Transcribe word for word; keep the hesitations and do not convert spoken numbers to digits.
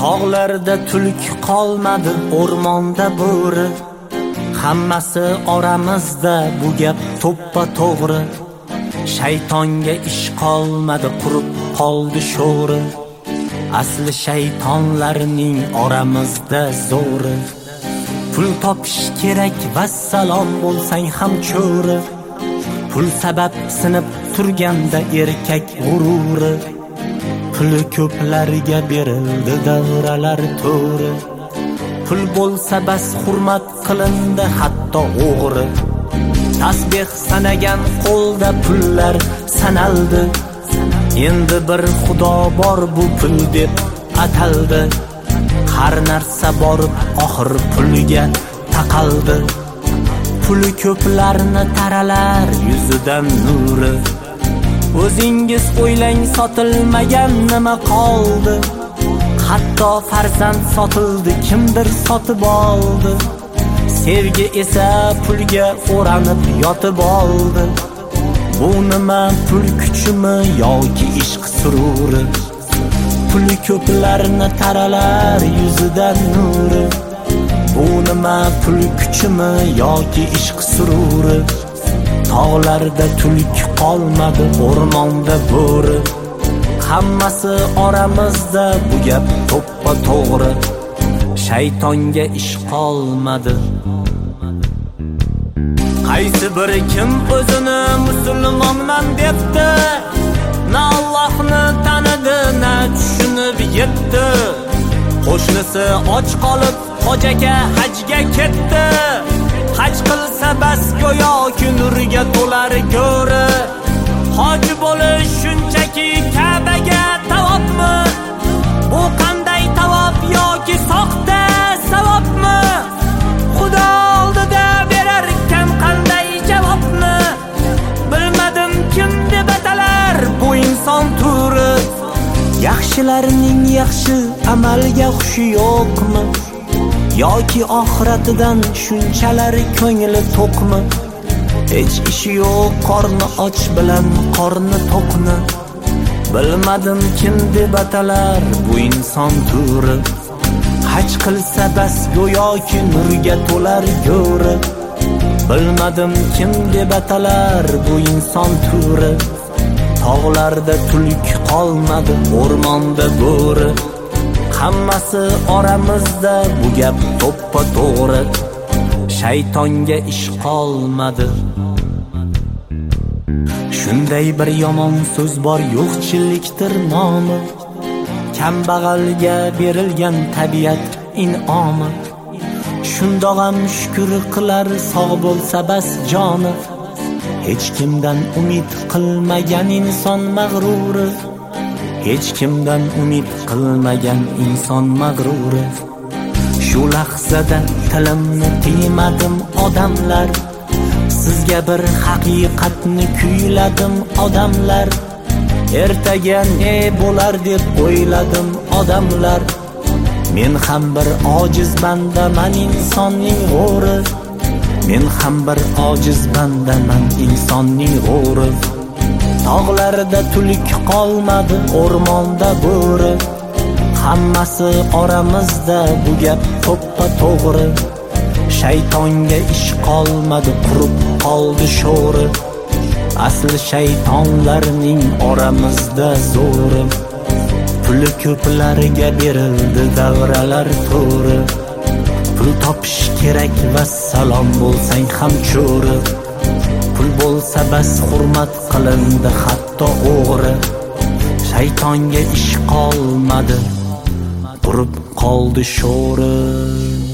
Tog'larda tulk qolmadi, o'rmonda bo'ri. Hammasi oramizda, bu gap to'ppa to'g'ri. Shaytonga ish qolmadi, qurib qoldi sho'ri. Asli shaytonlarning oramizda zo'ri. Pul topish kerak, vassalom bo'lsang ham cho'ri. Pul sabab sinib turganda erkak g'ururi. Puli ko'plarga berildi davralar to'ri. Pul bo'lsa bas hurmat qilindi hatto o'g'ri. Tasbih sanagan qo'lda pullar sanaldi. Endi bir xudo bor, bu pul deb ataldi. Har narsa borib oxir pulga taqaldi. Puli ko'plarni taralar yuzidan nuri. O'zingiz o'ylang, sotilmagan nima qoldi? Hatto farzand sotildi, kimdir sotib oldi. Sevgi esa pulga o'ranib yotib oldi. Bu nima, pul kuchimi yoki ishq sururi? Puli ko'plarni taralar yuzidan nuri. Bu nima, pul kuchimi yoki ishq sururi? Tog'larda tulk qolmadi, o'rmonda bo'ri. Hammasi oramizda, bu gap to'ppa to'g'ri. Shaytonga ish qolmadi. Qaysi bir kim o'zini musulmonman debdi, na Allohni tanidi, na tushunib yetdi. Qo'shnisi och qolib hojaga hajga ketdi. Haj qilsa bas go'yoki nurga to'lar go'ri. Hoji bo'lish shunchaki Ka'baga tavofmi? Bu qanday tavof yoki soxta savobmi? Xudo oldida berar ekan qanday javobni? Bilmadim kim deb atalar bu inson turi. Yaxshilarning yaxshi amalga xushi yo'qmi? Yoki oxiratidan shunchalar ko'ngli to'qmi? Hech ishi yo'q, qorni och bilan qorni to'qni. Bilmadim kim deb atalar bu inson turi. Haj qilsa bas go'yoki nurga to'lar go'ri. Bilmadim kim deb atalar bu inson turi. Tog'larda tulk qolmadi, o'rmonda bo'ri. Hammasi oramizda, bu gap to'ppa to'g'ri. Shaytonga ish qolmadi. Shunday bir yomon so'z bor, yo'qchilikdir nomi. Kambag'alga berilgan tabiat in'omi. Shundoq ham shukr qilar, sog' bo'lsa bas joni. Hech kimdan umid qilmagan inson mag'ruri. Hech kimdan umid qilmagan inson mag'ruri. Shu lahzada tilimni tiymadim odamlar. Sizga bir haqiqatni kuyladim odamlar. Ertaga ne bo'lar deb o'yladim odamlar. Men ham bir ojiz bandaman, insonning g'o'ri. Men ham bir ojiz bandaman, insonning g'o'ri. Tog'larda tulk qolmadi, o'rmonda bo'ri. Hammasi oramizda, bu gap to'ppa to'g'ri. Shaytonga ish qolmadi, qurib qoldi sho'ri. Asli shaytonlarning oramizda zo'ri. Puli ko'plarga berildi davralar to'ri. Pul topish kerak, vassalom bo'lsang ham cho'ri. Pul bo'lsa bas hurmat qilindi hatto o'g'ri. Shaytonga ish qolmadi, qurib qoldi sho'ri.